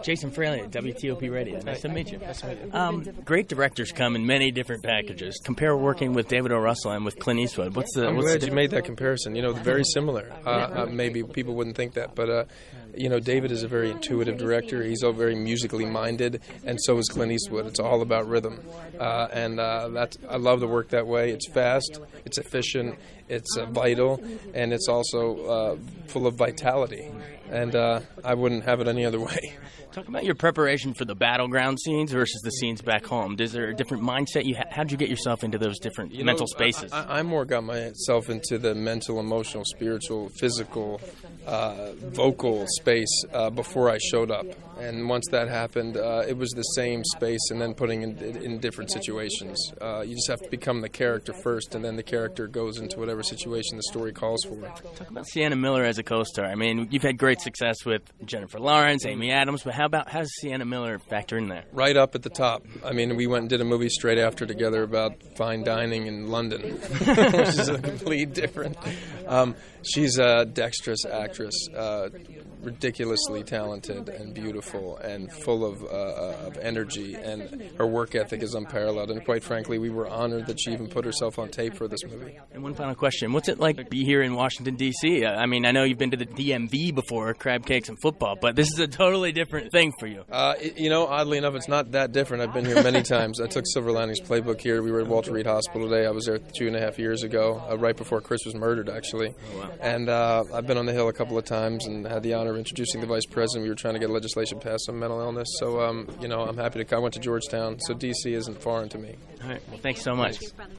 Jason Fraley at WTOP Radio. Nice to meet you. Nice to meet you. Great directors come in many different packages. Compare working with David O. Russell and with Clint Eastwood. I'm glad you made that comparison. Very similar. Maybe people wouldn't think that, but David is a very intuitive director. He's all very musically minded, and so is Clint Eastwood. It's all about rhythm, and I love the work that way. It's fast, it's efficient, it's vital, and it's also full of vitality. And I wouldn't have it any other way. Talk about your preparation for the battleground scenes versus the scenes back home. Is there a different mindset? How'd you get yourself into those different mental spaces? I more got myself into the mental, emotional, spiritual, physical, vocal space before I showed up. And once that happened, it was the same space and then putting in different situations. You just have to become the character first, and then the character goes into whatever situation the story calls for. Talk about Sienna Miller as a co-star. I mean, you've had great success with Jennifer Lawrence, Amy Adams, but how does Sienna Miller factor in there? Right up at the top. I mean, we went and did a movie straight after together about fine dining in London, which is a complete different. She's a dexterous actress, ridiculously talented and beautiful and full of energy, and her work ethic is unparalleled. And quite frankly, we were honored that she even put herself on tape for this movie. And one final question. What's it like to be here in Washington, D.C.? I mean, I know you've been to the DMV before, crab cakes and football, but this is a totally different thing for you. Oddly enough, it's not that different. I've been here many times. I took Silver Linings Playbook here. We were at Walter Reed Hospital today. I was there 2.5 years ago, right before Chris was murdered, actually. Oh, wow. And I've been on the Hill a couple of times and had the honor of introducing the Vice President. We were trying to get legislation passed on mental illness. So, I'm happy to come. I went to Georgetown, so D.C. isn't foreign to me. All right. Well, thanks so much.